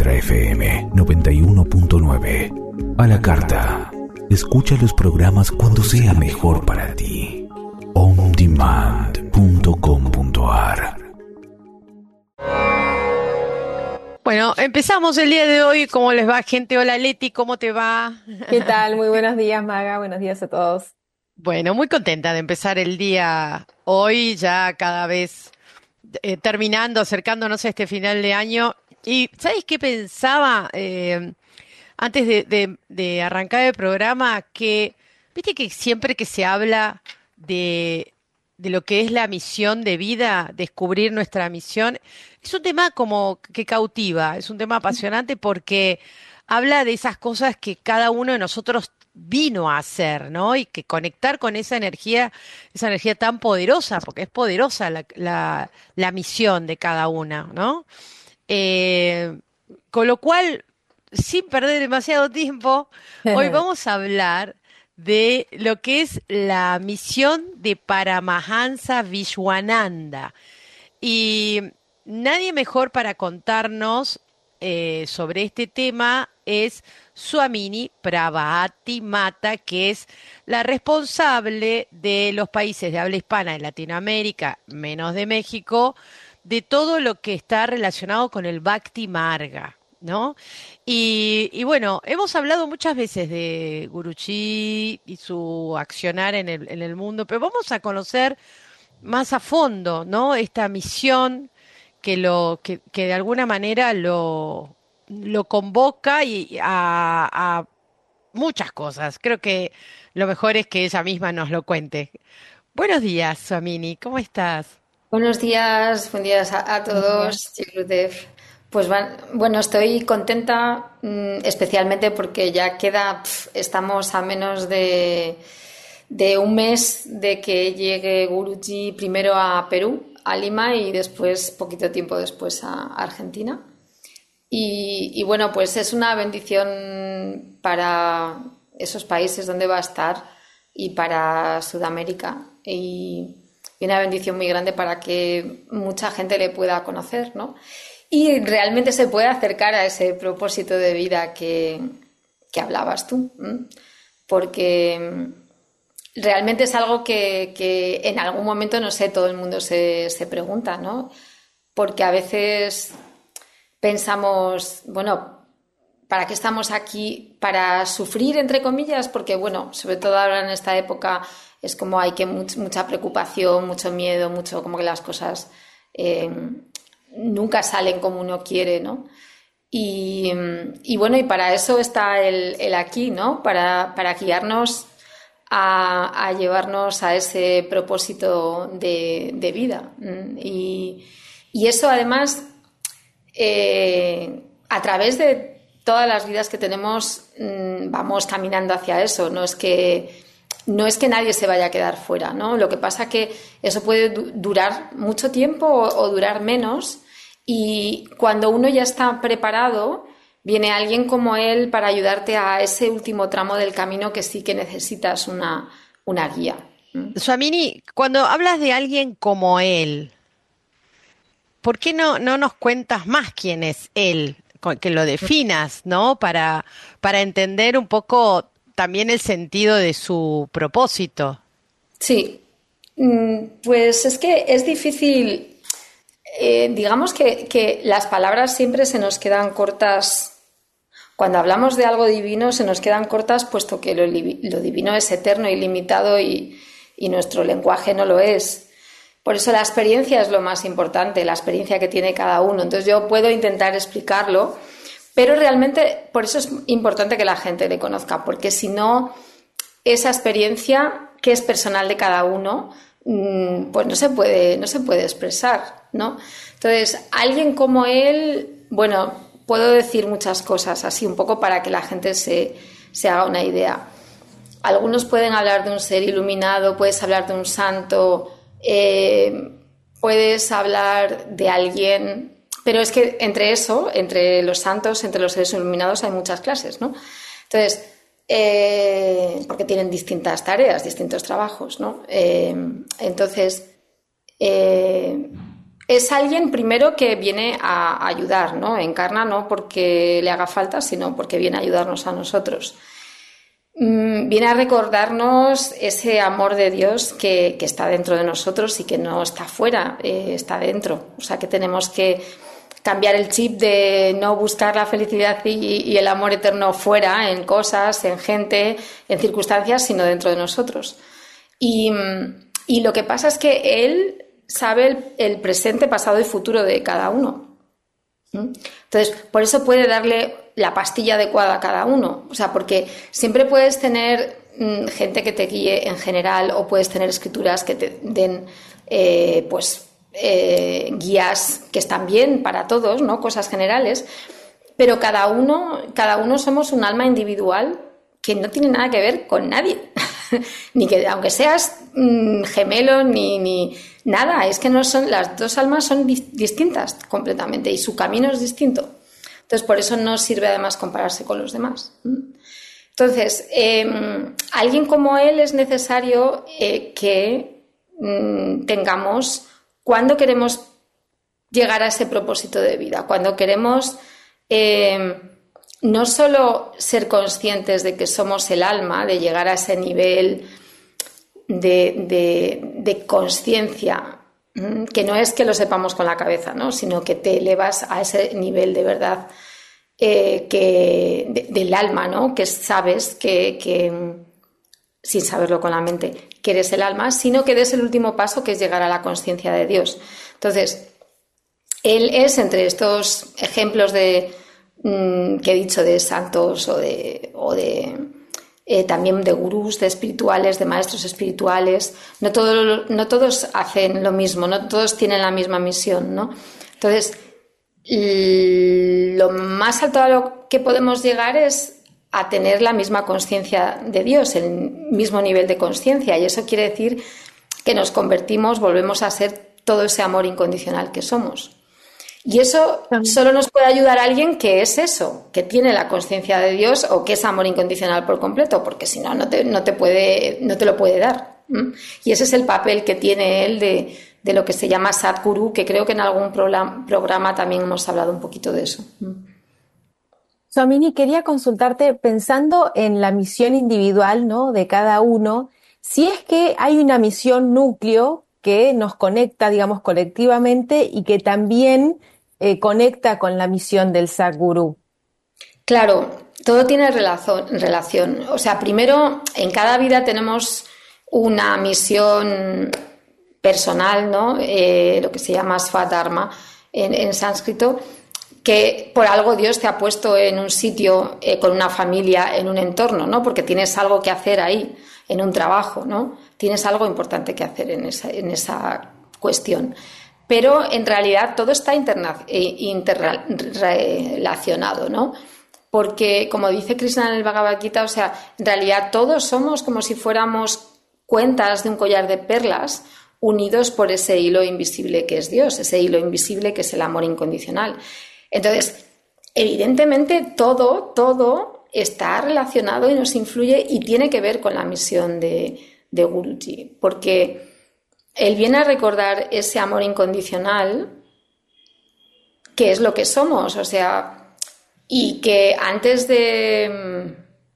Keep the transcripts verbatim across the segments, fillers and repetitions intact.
Ultra F M noventa y uno punto nueve. A la carta. Escucha los programas cuando sea mejor para ti. on demand punto com punto a r. Bueno, empezamos el día de hoy. ¿Cómo les va, gente? Hola, Leti, ¿cómo te va? ¿Qué tal? Muy buenos días, Maga. Buenos días a todos. Bueno, muy contenta de empezar el día hoy, ya cada vez eh, terminando, acercándonos a este final de año. Y, ¿sabes qué pensaba eh, antes de, de- de arrancar el programa? Que, viste que siempre que se habla de, de lo que es la misión de vida, descubrir nuestra misión, es un tema como que cautiva, es un tema apasionante porque habla de esas cosas que cada uno de nosotros vino a hacer, ¿no? Y que conectar con esa energía, esa energía tan poderosa, porque es poderosa la, la, la misión de cada una, ¿no? Eh, con lo cual, sin perder demasiado tiempo, hoy vamos a hablar de lo que es la misión de Paramahansa Vishwananda. Y nadie mejor para contarnos eh, sobre este tema es Swamini Prabhati Mata, que es la responsable de los países de habla hispana en Latinoamérica, menos de México, de todo lo que está relacionado con el Bhakti Marga, ¿no? Y, y bueno, hemos hablado muchas veces de Guruji y su accionar en el, en el mundo, pero vamos a conocer más a fondo, ¿no? Esta misión que lo que, que de alguna manera lo, lo convoca y a, a muchas cosas. Creo que lo mejor es que ella misma nos lo cuente. Buenos días, Suamini, ¿cómo estás? Buenos días, buen día a, a Buenos días. todos, Chiclutev. Pues van- bueno, estoy contenta, mm, especialmente porque ya queda, pf, estamos a menos de, de un mes de que llegue Guruji primero a Perú, a Lima, y después, poquito tiempo después, a Argentina. Y, y bueno, pues es una bendición para esos países donde va a estar y para Sudamérica. Y, y una bendición muy grande para que mucha gente le pueda conocer, ¿no? Y realmente se pueda acercar a ese propósito de vida que, que hablabas tú. ¿M? Porque realmente es algo que, que en algún momento, no sé, todo el mundo se, se pregunta, ¿no? Porque a veces pensamos, bueno, ¿para qué estamos aquí? ¿Para sufrir, entre comillas? Porque, bueno, sobre todo ahora en esta época es como hay que much- mucha preocupación, mucho miedo, mucho como que las cosas eh, nunca salen como uno quiere, ¿no? Y, y bueno, y para eso está el, el aquí, ¿no? Para, para guiarnos a, a llevarnos a ese propósito de, de vida. Mm, Y, y eso además eh, a través de todas las vidas que tenemos mm, vamos caminando hacia eso. No es que, no es que nadie se vaya a quedar fuera, ¿no? Lo que pasa que eso puede du- durar mucho tiempo o, o durar menos, y cuando uno ya está preparado, viene alguien como él para ayudarte a ese último tramo del camino que sí que necesitas una, una guía. ¿Mm? Suamini, cuando hablas de alguien como él, ¿por qué no, no nos cuentas más quién es él? Co- Que lo definas, ¿no? Para, para entender un poco también el sentido de su propósito. Sí. Mm, pues es que es difícil. Eh, digamos que, que las palabras siempre se nos quedan cortas. Cuando hablamos de algo divino se nos quedan cortas, puesto que lo, li- lo divino es eterno y limitado, y, y nuestro lenguaje no lo es. Por eso la experiencia es lo más importante, la experiencia que tiene cada uno. Entonces yo puedo intentar explicarlo, pero realmente por eso es importante que la gente le conozca, porque si no, esa experiencia que es personal de cada uno, mm, pues no se puede, no se puede expresar, ¿no? Entonces, alguien como él, bueno, puedo decir muchas cosas así un poco para que la gente se, se haga una idea. Algunos pueden hablar de un ser iluminado, puedes hablar de un santo, eh, puedes hablar de alguien, pero es que entre eso, entre los santos, entre los seres iluminados hay muchas clases, ¿no? Entonces, eh, porque tienen distintas tareas, distintos trabajos, ¿no? Eh, entonces, eh, es alguien primero que viene a ayudar, ¿no? Encarna no porque le haga falta, sino porque viene a ayudarnos a nosotros. Viene a recordarnos ese amor de Dios que, que está dentro de nosotros y que no está fuera, eh, está dentro. O sea que tenemos que cambiar el chip de no buscar la felicidad y, y el amor eterno fuera, en cosas, en gente, en circunstancias, sino dentro de nosotros. Y, y lo que pasa es que Él sabe el, el presente, pasado y futuro de cada uno. Entonces, por eso puede darle la pastilla adecuada a cada uno. O sea, porque siempre puedes tener mmm, gente que te guíe en general, o puedes tener escrituras que te den eh, pues eh, guías que están bien para todos, ¿no? Cosas generales. Pero cada uno, cada uno somos un alma individual que no tiene nada que ver con nadie. Ni que, aunque seas mmm, gemelo, ni, ni nada. Es que no son, las dos almas son di- distintas completamente y su camino es distinto. Entonces, por eso no sirve además compararse con los demás. Entonces, eh, alguien como él es necesario eh, que mm, tengamos cuando queremos llegar a ese propósito de vida, cuando queremos eh, no solo ser conscientes de que somos el alma, de llegar a ese nivel de, de, de conciencia, que no es que lo sepamos con la cabeza, ¿no? Sino que te elevas a ese nivel de verdad eh, que, de, del alma, ¿no? Que sabes que, que, sin saberlo con la mente, que eres el alma, sino que des el último paso, que es llegar a la conciencia de Dios. Entonces, él es, entre estos ejemplos de mmm, que he dicho, de santos o de, o de Eh, también de gurús, de espirituales, de maestros espirituales. No, todo, no todos hacen lo mismo, no todos tienen la misma misión, ¿no? Entonces, lo más alto a lo que podemos llegar es a tener la misma conciencia de Dios, el mismo nivel de conciencia, y eso quiere decir que nos convertimos, volvemos a ser todo ese amor incondicional que somos. Y eso solo nos puede ayudar a alguien que es eso, que tiene la conciencia de Dios o que es amor incondicional por completo, porque si no, no te, no te, puede, no te lo puede dar. ¿Mm? Y ese es el papel que tiene él de, de lo que se llama Sadhguru, que creo que en algún programa, programa también hemos hablado un poquito de eso. ¿Mm? Swamini, quería consultarte, pensando en la misión individual, ¿no?, de cada uno, si es que hay una misión núcleo que nos conecta, digamos, colectivamente y que también eh, conecta con la misión del Sadhguru. Claro, todo tiene relación, relación. O sea, primero, en cada vida tenemos una misión personal, ¿no? Eh, lo que se llama Swadharma en, en sánscrito, que por algo Dios te ha puesto en un sitio, eh, con una familia, en un entorno, ¿no? Porque tienes algo que hacer ahí, en un trabajo, ¿no? Tienes algo importante que hacer en esa, en esa cuestión. Pero en realidad todo está interna- interrelacionado, ¿no? Porque, como dice Krishna en el Bhagavad Gita, o sea, en realidad todos somos como si fuéramos cuentas de un collar de perlas unidos por ese hilo invisible que es Dios, ese hilo invisible que es el amor incondicional. Entonces, evidentemente todo, todo está relacionado y nos influye y tiene que ver con la misión de, de Guruji, porque él viene a recordar ese amor incondicional, que es lo que somos, o sea, y que antes de,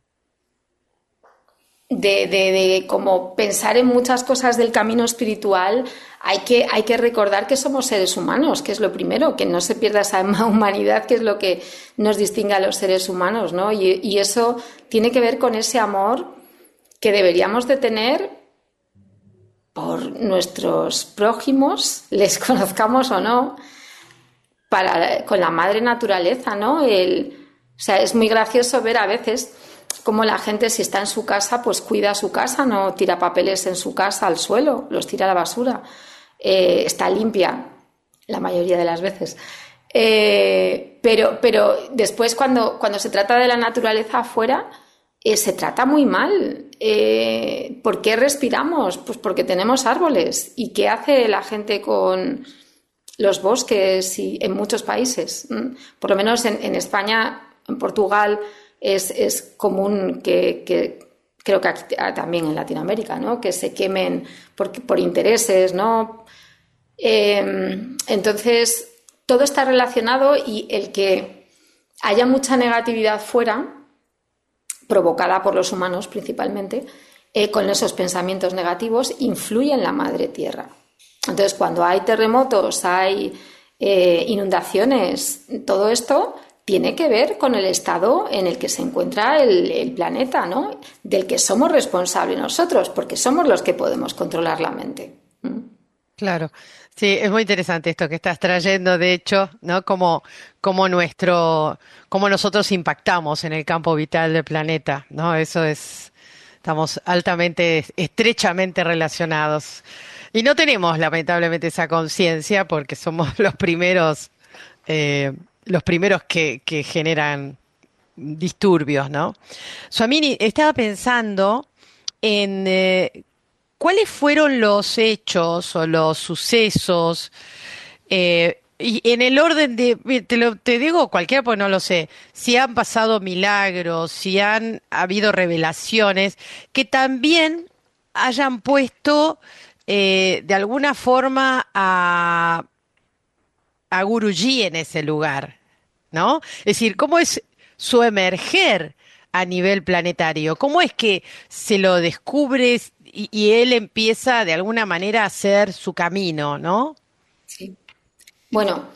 de, de, de como pensar en muchas cosas del camino espiritual, hay que, hay que recordar que somos seres humanos, que es lo primero, que no se pierda esa humanidad, que es lo que nos distingue a los seres humanos, ¿no? Y, y eso tiene que ver con ese amor que deberíamos de tener por nuestros prójimos, les conozcamos o no, para, con la madre naturaleza, ¿no? El, o sea, es muy gracioso ver a veces cómo la gente, si está en su casa, pues cuida su casa, no tira papeles en su casa al suelo, los tira a la basura, eh, está limpia la mayoría de las veces. Eh, pero, pero después cuando, cuando se trata de la naturaleza afuera, Eh, se trata muy mal. Eh, ¿Por qué respiramos? Pues porque tenemos árboles. ¿Y qué hace la gente con los bosques y en muchos países? ¿Mm? Por lo menos en, en España, en Portugal, es, es común que, que creo que aquí, también en Latinoamérica, ¿no? Que se quemen por, por intereses, ¿no? Eh, entonces, todo está relacionado y el que haya mucha negatividad fuera, provocada por los humanos principalmente, eh, con esos pensamientos negativos, influye en la madre tierra. Entonces, cuando hay terremotos, hay eh, inundaciones, todo esto tiene que ver con el estado en el que se encuentra el, el planeta, ¿no? Del que somos responsables nosotros, porque somos los que podemos controlar la mente. ¿Mm? Claro, sí, es muy interesante esto que estás trayendo, de hecho, ¿no? Como, como nuestro, como nosotros impactamos en el campo vital del planeta, ¿no? Eso es, estamos altamente, estrechamente relacionados. Y no tenemos, lamentablemente, esa conciencia porque somos los primeros, eh, los primeros que, que generan disturbios, ¿no? Suamini, estaba pensando en eh, ¿cuáles fueron los hechos o los sucesos? Eh, y en el orden de, te lo te digo cualquiera porque no lo sé, si han pasado milagros, si han habido revelaciones, que también hayan puesto eh, de alguna forma a, a Guruji en ese lugar, ¿no? Es decir, ¿cómo es su emerger a nivel planetario? ¿Cómo es que se lo descubre y, y él empieza de alguna manera a hacer su camino, ¿no? Sí. Bueno,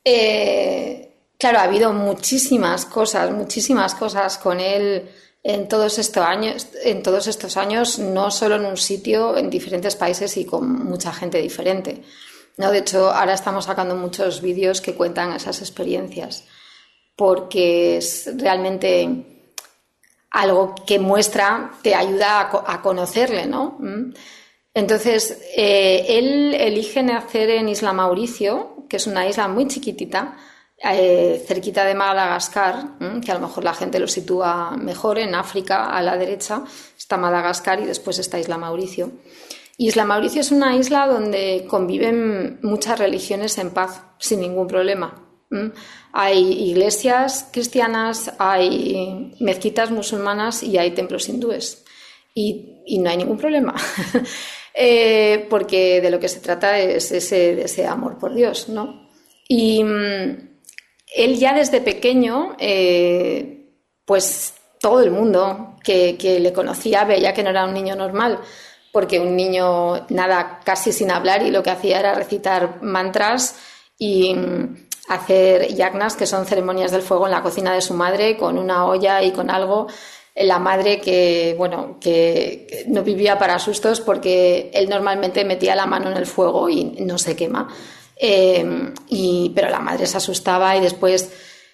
eh, claro, ha habido muchísimas cosas, muchísimas cosas con él en todos estos años, en todos estos años, no solo en un sitio, en diferentes países y con mucha gente diferente, ¿no? De hecho, ahora estamos sacando muchos vídeos que cuentan esas experiencias, porque es realmente algo que muestra, te ayuda a, co- a conocerle, ¿no? ¿Mm? Entonces, eh, él elige nacer en Isla Mauricio, que es una isla muy chiquitita, eh, cerquita de Madagascar, ¿m? Que a lo mejor la gente lo sitúa mejor, en África, a la derecha está Madagascar y después está Isla Mauricio. Isla Mauricio es una isla donde conviven muchas religiones en paz, sin ningún problema. ¿M? Hay iglesias cristianas, hay mezquitas musulmanas y hay templos hindúes. Y, y no hay ningún problema. eh, porque de lo que se trata es ese, ese amor por Dios, ¿no? Y mm, él ya desde pequeño, eh, pues todo el mundo que, que le conocía veía que no era un niño normal, porque un niño nada, casi sin hablar, y lo que hacía era recitar mantras y mm, hacer yagnas, que son ceremonias del fuego en la cocina de su madre, con una olla y con algo. La madre que, bueno, que no vivía para sustos porque él normalmente metía la mano en el fuego y no se quema. Eh, y, pero la madre se asustaba y después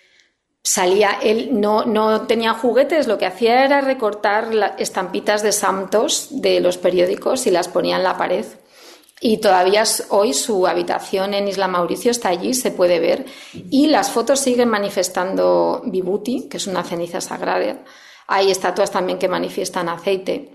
salía, él no, no tenía juguetes, lo que hacía era recortar la, estampitas de santos de los periódicos y las ponía en la pared. Y todavía hoy su habitación en Isla Mauricio está allí, se puede ver. Y las fotos siguen manifestando Vibhuti, que es una ceniza sagrada. Hay estatuas también que manifiestan aceite.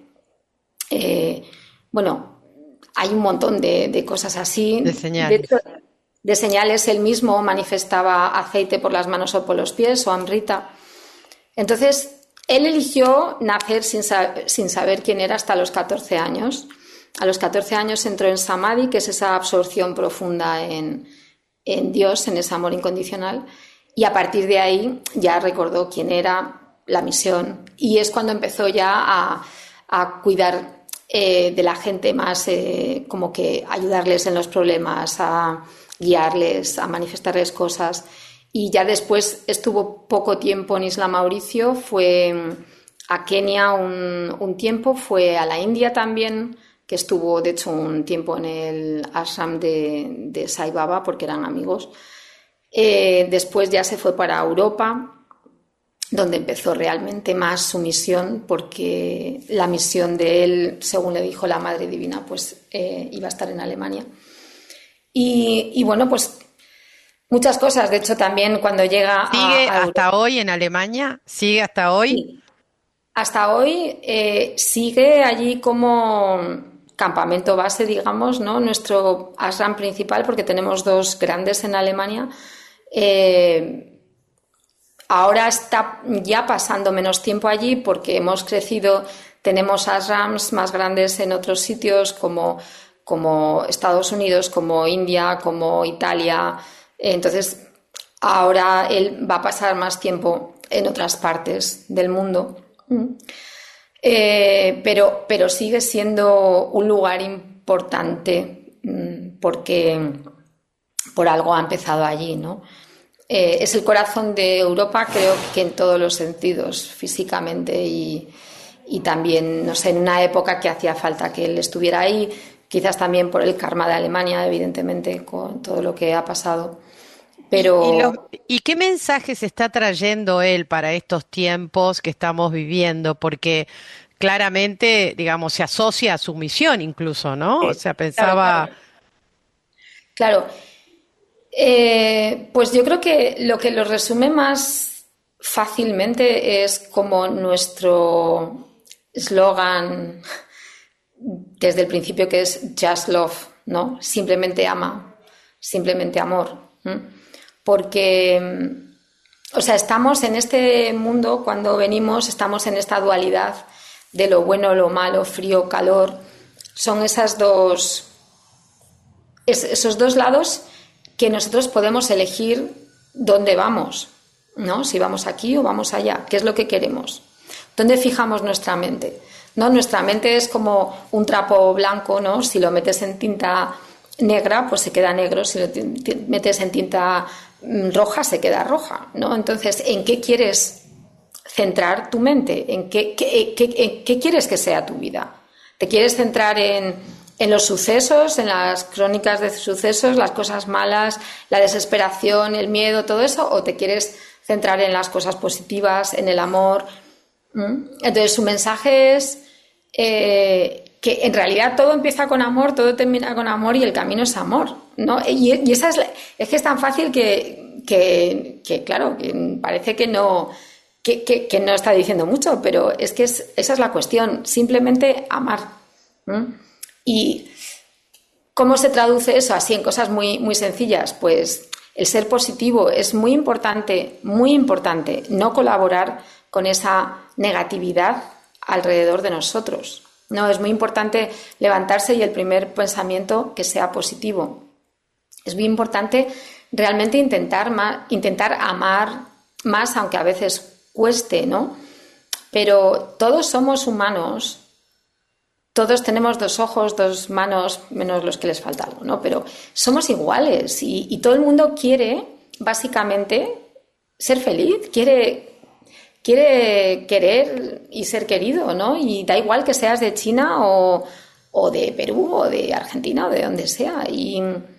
Eh, bueno, hay un montón de, de cosas así. De señales. De hecho, de señales, él mismo manifestaba aceite por las manos o por los pies, o amrita. Entonces, él eligió nacer sin, sab- sin saber quién era hasta los catorce años. A los catorce años entró en Samadhi, que es esa absorción profunda en, en Dios, en ese amor incondicional. Y a partir de ahí ya recordó quién era, la misión, y es cuando empezó ya a, a cuidar eh, de la gente más, eh, como que ayudarles en los problemas, a guiarles, a manifestarles cosas. Y ya después estuvo poco tiempo en Isla Mauricio, fue a Kenia un, un tiempo, fue a la India también, que estuvo de hecho un tiempo en el ashram de, de Sai Baba porque eran amigos. Eh, después ya se fue para Europa, donde empezó realmente más su misión, porque la misión de él, según le dijo la Madre Divina, pues eh, iba a estar en Alemania. Y, y bueno, pues muchas cosas. De hecho, también cuando llega a... ¿Sigue a hasta Europa, hoy en Alemania? ¿Sigue hasta hoy? sí, hasta hoy eh, sigue allí como campamento base, digamos, ¿no? Nuestro ashram principal, porque tenemos dos grandes en Alemania. Eh, Ahora está ya pasando menos tiempo allí porque hemos crecido, tenemos ashrams más grandes en otros sitios como como Estados Unidos, como India, como Italia. Entonces, ahora él va a pasar más tiempo en otras partes del mundo. Eh, pero, pero sigue siendo un lugar importante porque por algo ha empezado allí, ¿no? Eh, es el corazón de Europa, creo que en todos los sentidos, físicamente y, y también, no sé, en una época que hacía falta que él estuviera ahí, quizás también por el karma de Alemania, evidentemente, con todo lo que ha pasado. Pero... ¿Y, los, ¿Y qué mensajes está trayendo él para estos tiempos que estamos viviendo? Porque claramente, digamos, se asocia a su misión incluso, ¿no? O sea, pensaba... Claro, claro. claro. Eh, pues yo creo que lo que lo resume más fácilmente es como nuestro eslogan desde el principio, que es Just Love, ¿no? Simplemente ama, simplemente amor. ¿Mm? Porque, o sea, estamos en este mundo, cuando venimos, estamos en esta dualidad de lo bueno, lo malo, frío, calor. Son esas dos, es, esos dos lados que nosotros podemos elegir dónde vamos, ¿no? Si vamos aquí o vamos allá, ¿qué es lo que queremos? ¿Dónde fijamos nuestra mente? ¿No? Nuestra mente es como un trapo blanco, ¿no? Si lo metes en tinta negra, pues se queda negro. Si lo metes en tinta roja, se queda roja, ¿no? Entonces, ¿en qué quieres centrar tu mente? ¿En qué, qué, qué, en qué quieres que sea tu vida? ¿Te quieres centrar en, en los sucesos, en las crónicas de sucesos, las cosas malas, la desesperación, el miedo, todo eso? ¿O te quieres centrar en las cosas positivas, en el amor? ¿Mm? Entonces, su mensaje es eh, que en realidad todo empieza con amor, todo termina con amor y el camino es amor, ¿no? Y, y esa es, la, es que es tan fácil que, que, que claro, que parece que no, que, que, que no está diciendo mucho, pero es que es, esa es la cuestión, simplemente amar. ¿Mm? ¿Y cómo se traduce eso así en cosas muy, muy sencillas? Pues el ser positivo es muy importante, muy importante, no colaborar con esa negatividad alrededor de nosotros. No, es muy importante levantarse y el primer pensamiento que sea positivo. Es muy importante realmente intentar, más, intentar amar más, aunque a veces cueste, ¿no? Pero todos somos humanos, todos tenemos dos ojos, dos manos, menos los que les falta algo, ¿no? Pero somos iguales y, y todo el mundo quiere, básicamente, ser feliz, quiere... quiere querer y ser querido, ¿no? Y da igual que seas de China o, o de Perú o de Argentina o de donde sea. Y,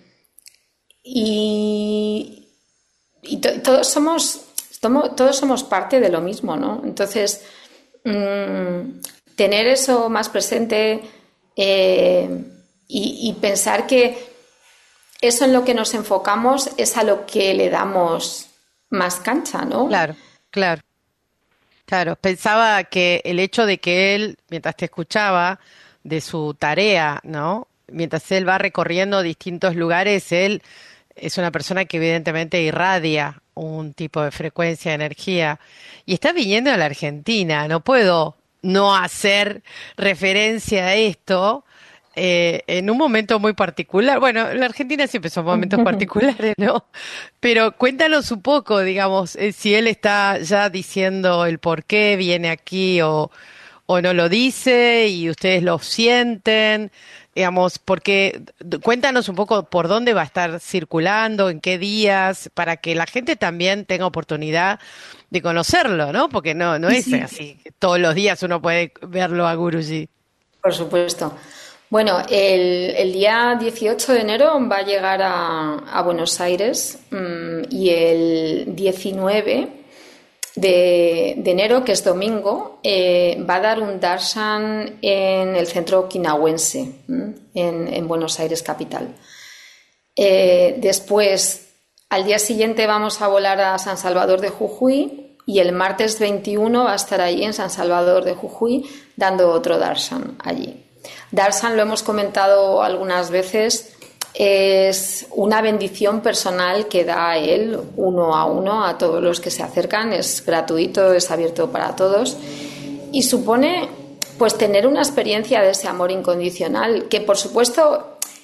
y, y to, todos somos todos somos parte de lo mismo, ¿no? Entonces, mmm, tener eso más presente eh, y, y pensar que eso en lo que nos enfocamos es a lo que le damos más cancha, ¿no? Claro, claro. Claro, pensaba que el hecho de que él, mientras te escuchaba, de su tarea, ¿no? Mientras él va recorriendo distintos lugares, él es una persona que evidentemente irradia un tipo de frecuencia de energía. Y está viniendo a la Argentina, no puedo no hacer referencia a esto eh, en un momento muy particular. Bueno, la Argentina siempre son momentos particulares, ¿no? Pero cuéntanos un poco, digamos, eh, si él está ya diciendo el por qué viene aquí o, o no lo dice y ustedes lo sienten, digamos, porque cuéntanos un poco por dónde va a estar circulando, en qué días, para que la gente también tenga oportunidad de conocerlo, ¿no? Porque no, no es así, todos los días uno puede verlo a Guruji. Por supuesto. Bueno, el, el día dieciocho de enero va a llegar a, a Buenos Aires mmm, y el diecinueve de, de enero, que es domingo, eh, va a dar un darshan en el centro okinawense, en, en Buenos Aires capital. Eh, después, al día siguiente vamos a volar a San Salvador de Jujuy y el martes veintiuno va a estar allí en San Salvador de Jujuy dando otro darshan allí. Darshan, lo hemos comentado algunas veces, es una bendición personal que da él uno a uno a todos los que se acercan, es gratuito, es abierto para todos y supone pues tener una experiencia de ese amor incondicional que por supuesto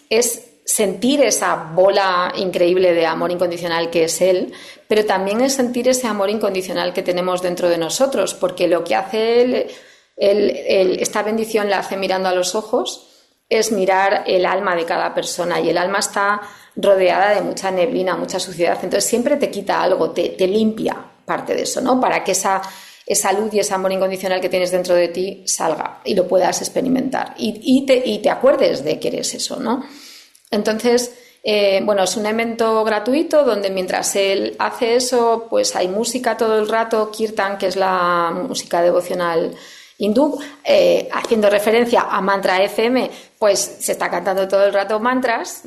es sentir esa bola increíble de amor incondicional que es él, pero también es sentir ese amor incondicional que tenemos dentro de nosotros, porque lo que hace él, él, él esta bendición la hace mirando a los ojos, es mirar el alma de cada persona, y el alma está rodeada de mucha neblina, mucha suciedad, entonces siempre te quita algo, te, te limpia parte de eso, ¿no? Para que esa, esa luz y ese amor incondicional que tienes dentro de ti salga y lo puedas experimentar y, y, te, y te acuerdes de que eres eso, ¿no? Entonces, eh, bueno, es un evento gratuito donde mientras él hace eso, pues hay música todo el rato, kirtan, que es la música devocional hindú, eh, haciendo referencia a Mantra F M, pues se está cantando todo el rato mantras,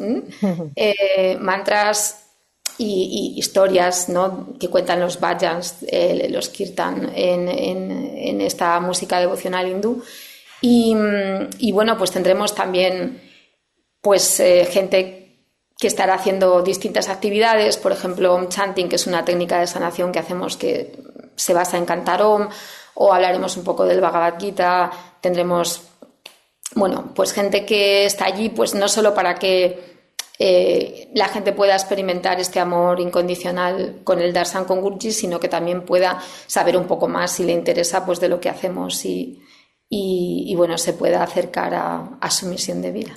eh, mantras y, y historias, ¿no?, que cuentan los bhajans, eh, los kirtan en, en, en esta música devocional hindú. Y, y bueno, pues tendremos también pues eh, gente que estará haciendo distintas actividades, por ejemplo, Om Chanting, que es una técnica de sanación que hacemos que se basa en cantar Om, o hablaremos un poco del Bhagavad Gita. Tendremos, bueno, pues gente que está allí pues no solo para que eh, la gente pueda experimentar este amor incondicional con el Darshan con Guruji, sino que también pueda saber un poco más, si le interesa, pues de lo que hacemos y, y, y bueno, se pueda acercar a, a su misión de vida.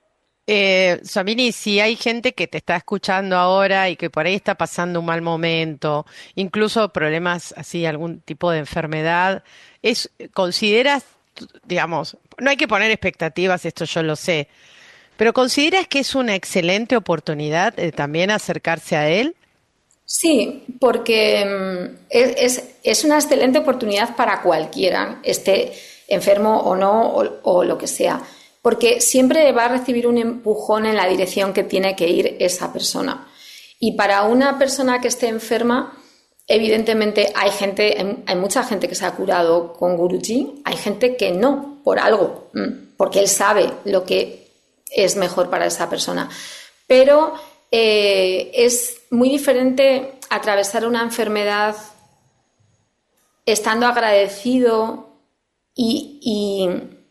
Eh, Swamini, si hay gente que te está escuchando ahora y que por ahí está pasando un mal momento, incluso problemas así, algún tipo de enfermedad, es, ¿consideras, digamos, no hay que poner expectativas, esto yo lo sé, pero consideras que es una excelente oportunidad de también acercarse a él? Sí, porque es, es, es una excelente oportunidad para cualquiera, esté enfermo o no, o, o lo que sea. Porque siempre va a recibir un empujón en la dirección que tiene que ir esa persona. Y para una persona que esté enferma, evidentemente hay gente, hay mucha gente que se ha curado con Guruji, hay gente que no, por algo, porque él sabe lo que es mejor para esa persona. Pero eh, es muy diferente atravesar una enfermedad estando agradecido y... y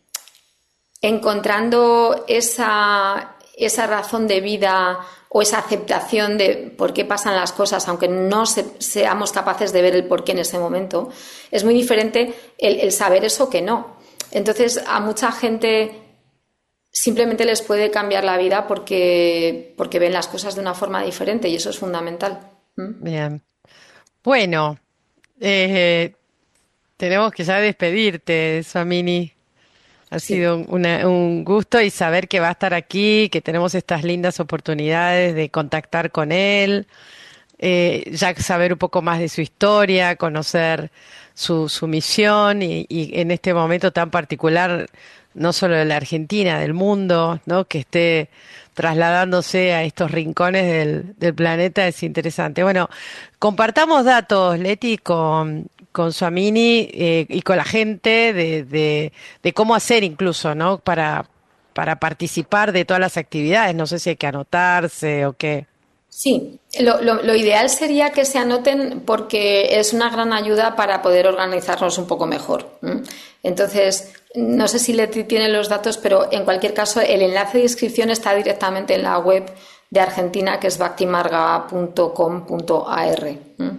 encontrando esa, esa razón de vida o esa aceptación de por qué pasan las cosas, aunque no se, seamos capaces de ver el porqué en ese momento, es muy diferente el, el saber eso que no. Entonces, a mucha gente simplemente les puede cambiar la vida porque, porque ven las cosas de una forma diferente, y eso es fundamental. ¿Mm? Bien. Bueno, eh, tenemos que ya despedirte, Swamini. Ha Sí. sido un, una- un gusto, y saber que va a estar aquí, que tenemos estas lindas oportunidades de contactar con él, eh, ya saber un poco más de su historia, conocer su, su misión, y, y en este momento tan particular, no solo de la Argentina, del mundo, ¿no?, que esté trasladándose a estos rincones del, del planeta, es interesante. Bueno, compartamos datos, Leti, con, con Swamini, eh, y con la gente de, de, de cómo hacer incluso, ¿no?, para, para participar de todas las actividades. No sé si hay que anotarse o qué. Sí, lo, lo, lo ideal sería que se anoten, porque es una gran ayuda para poder organizarnos un poco mejor. ¿m? Entonces, no sé si Leti tiene los datos, pero en cualquier caso el enlace de inscripción está directamente en la web de Argentina, que es bhaktimarga punto com punto a r.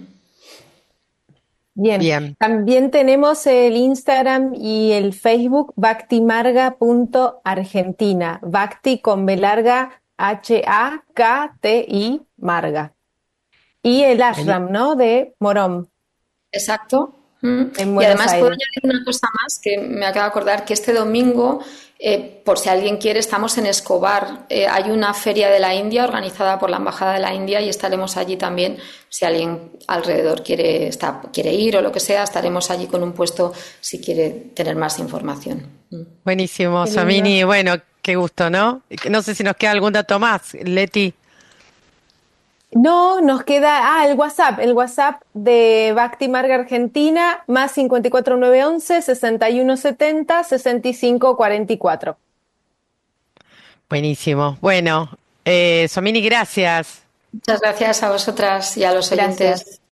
Bien, Bien. también tenemos el Instagram y el Facebook bhaktimarga punto argentina, Bhakti con B larga, H A K T I, Marga. Y el ashram, ¿no?, de Morón, Exacto. Mm. en Y Buenos además puedo Aires. añadir una cosa más que me acabo de acordar, que este domingo, eh, por si alguien quiere, estamos en Escobar. Eh, hay una feria de la India organizada por la Embajada de la India, y estaremos allí también. Si alguien alrededor quiere, está, quiere ir o lo que sea, estaremos allí con un puesto si quiere tener más información. Mm. Buenísimo, Qué Swamini. lindo. Bueno, qué gusto, ¿no? No sé si nos queda algún dato más, Leti. No, nos queda, ah, el WhatsApp, el WhatsApp de Bhakti Marga Argentina, más cincuenta y cuatro nueve once, sesenta y uno setenta, sesenta y cinco cuarenta y cuatro. Buenísimo. Bueno, eh, Swamini, gracias. Muchas gracias a vosotras y a los oyentes. Gracias.